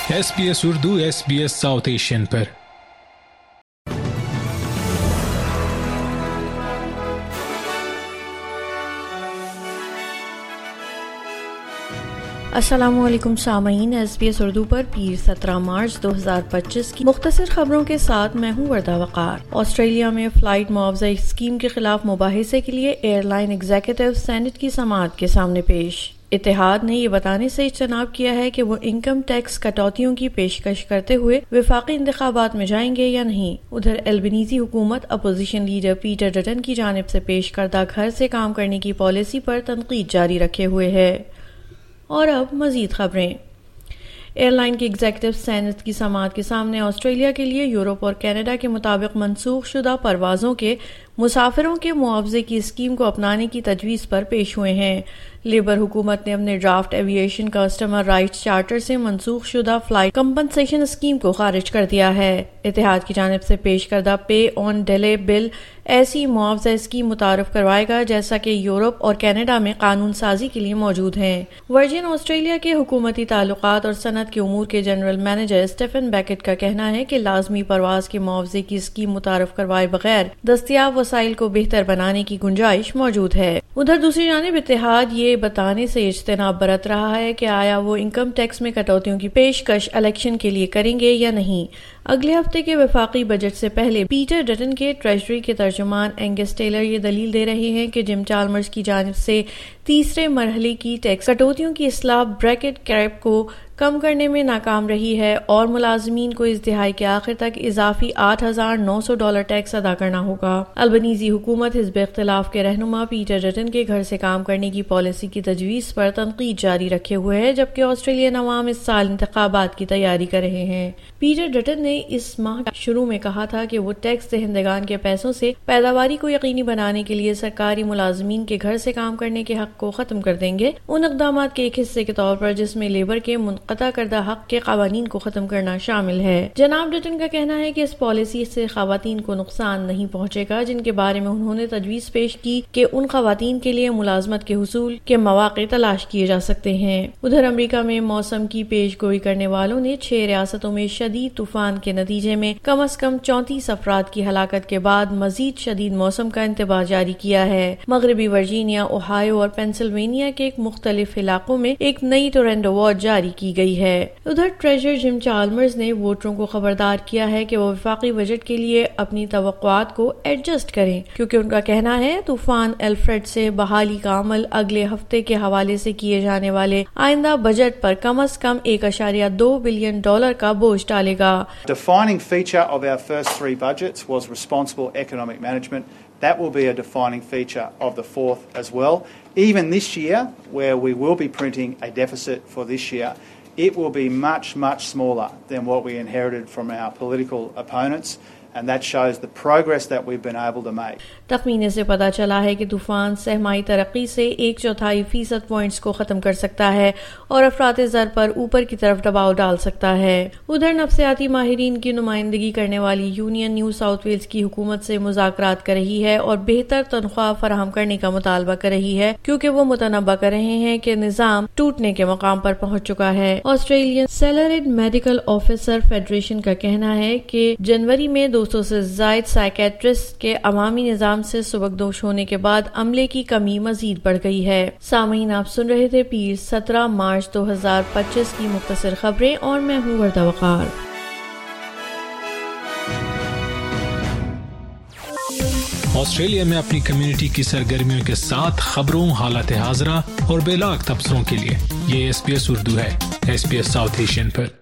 SBS Urdu SBS south Asian پر۔ السلام علیکم سامعین، SBS اردو پر پیر 17 مارچ 2025 کی مختصر خبروں کے ساتھ میں ہوں وردہ وقار۔ آسٹریلیا میں فلائٹ معاوضہ اسکیم کے خلاف مباحثے کے لیے ایئر لائن ایگزیکٹو سینٹ کی سماعت کے سامنے پیش۔ اتحاد نے یہ بتانے سے اجتناب کیا ہے کہ وہ انکم ٹیکس کٹوتیوں کی پیشکش کرتے ہوئے وفاقی انتخابات میں جائیں گے یا نہیں۔ ادھر البنیزی حکومت اپوزیشن لیڈر پیٹر ڈٹن کی جانب سے پیش کردہ گھر سے کام کرنے کی پالیسی پر تنقید جاری رکھے ہوئے ہے۔ اور اب مزید خبریں۔ ایئر لائن کی ایگزیکٹو سینٹ کی سماعت کے سامنے آسٹریلیا کے لیے یورپ اور کینیڈا کے مطابق منسوخ شدہ پروازوں کے مسافروں کے معاوضے کی اسکیم کو اپنانے کی تجویز پر پیش ہوئے ہیں۔ لیبر حکومت نے اپنے draft aviation customer rights charter سے منسوخ شدہ فلائٹ کمپنسیشن اسکیم کو خارج کر دیا ہے۔ اتحاد کی جانب سے پیش کردہ پے آن ڈیلے بل ایسی معاوضہ اسکیم متعارف کروائے گا جیسا کہ یورپ اور کینیڈا میں قانون سازی کے لیے موجود ہیں۔ ورجن آسٹریلیا کے حکومتی تعلقات اور صنعت کے امور کے جنرل مینیجر اسٹیفن بیکٹ کا کہنا ہے کہ لازمی پرواز کے معاوضے کی اسکیم متعارف کروائے بغیر دستیاب وسائل کو بہتر بنانے کی گنجائش موجود ہے۔ ادھر دوسری جانب اتحاد یہ بتانے سے اجتناب برت رہا ہے کہ آیا وہ انکم ٹیکس میں کٹوتیوں کی پیشکش الیکشن کے لیے کریں گے یا نہیں۔ اگلے ہفتے کے وفاقی بجٹ سے پہلے پیٹر ڈٹن کے ٹریجری کے ترجمان اینگس ٹیلر یہ دلیل دے رہے ہیں کہ جم چالمرز کی جانب سے تیسرے مرحلے کی ٹیکس کٹوتیوں کی اصلاح بریکٹ کیپ کو کم کرنے میں ناکام رہی ہے اور ملازمین کو اس دہائی کے آخر تک اضافی $8,900 ٹیکس ادا کرنا ہوگا۔ البنیزی حکومت حزب اختلاف کے رہنما پیٹر ڈٹن کے گھر سے کام کرنے کی پالیسی کی تجویز پر تنقید جاری رکھے ہوئے ہے، جبکہ آسٹریلین عوام اس سال انتخابات کی تیاری کر رہے ہیں۔ پیٹر ڈٹن نے اس ماہ شروع میں کہا تھا کہ وہ ٹیکس دہندگان کے پیسوں سے پیداواری کو یقینی بنانے کے لیے سرکاری ملازمین کے گھر سے کام کرنے کے حق کو ختم کر دیں گے، ان اقدامات کے ایک حصے کے طور پر جس میں لیبر کے منقطع کردہ حق کے قوانین کو ختم کرنا شامل ہے۔ جناب ڈٹن کا کہنا ہے کہ اس پالیسی سے خواتین کو نقصان نہیں پہنچے گا، جن کے بارے میں انہوں نے تجویز پیش کی کہ ان خواتین کے لیے ملازمت کے حصول کے مواقع تلاش کیے جا سکتے ہیں۔ ادھر امریکہ میں موسم کی پیش گوئی کرنے والوں نے 6 ریاستوں میں شدید طوفان کے نتیجے میں کم از کم 34 افراد کی ہلاکت کے بعد مزید شدید موسم کا انتباہ جاری کیا ہے۔ مغربی ورجینیا، اوہایو اور پینسلوینیا کے مختلف علاقوں میں ایک نئی ٹورنیڈو واچ جاری کی گئی ہے۔ ادھر ٹریجر جم چالمرز نے ووٹروں کو خبردار کیا ہے کہ وہ وفاقی بجٹ کے لیے اپنی توقعات کو ایڈجسٹ کریں، کیونکہ ان کا کہنا ہے طوفان الفریڈ سے بحالی کا عمل اگلے ہفتے کے حوالے سے کیے جانے والے آئندہ بجٹ پر کم از کم $1.2 بلین کا بوجھ ڈالے گا۔ Defining feature of our first 3 budgets was responsible economic management. That will be a defining feature of the fourth as well. Even this year, where we will be printing a deficit for this year, it will be much, much smaller than what we inherited from our political opponents. And that shows the progress that we've been able to make. تخمینے سے پتہ چلا ہے کہ طوفان سہمائی ترقی سے 1/4% points کو ختم کر سکتا ہے اور افراط زر پر اوپر کی طرف دباؤ ڈال سکتا ہے۔ ادھر نفسیاتی ماہرین کی نمائندگی کرنے والی یونین نیو ساؤتھ ویلز کی حکومت سے مذاکرات کر رہی ہے اور بہتر تنخواہ فراہم کرنے کا مطالبہ کر رہی ہے، کیونکہ وہ متنبہ کر رہے ہیں کہ نظام ٹوٹنے کے مقام پر پہنچ چکا ہے۔ Australian salaried medical officer federation کا کہنا ہے کہ جنوری میں 200 سے زائد سائیکیٹرسٹ کے عوامی نظام سے سبکدوش ہونے کے بعد عملے کی کمی مزید بڑھ گئی ہے۔ سامعین، آپ سن رہے تھے پیر 17 مارچ 2025 کی مختصر خبریں اور میں ہوں وردہ وقار۔ آسٹریلیا میں اپنی کمیونٹی کی سرگرمیوں کے ساتھ خبروں، حالات حاضرہ اور بے لاگ تبصروں کے لیے یہ SBS اردو ہے، SBS ساؤتھ ایشین پر۔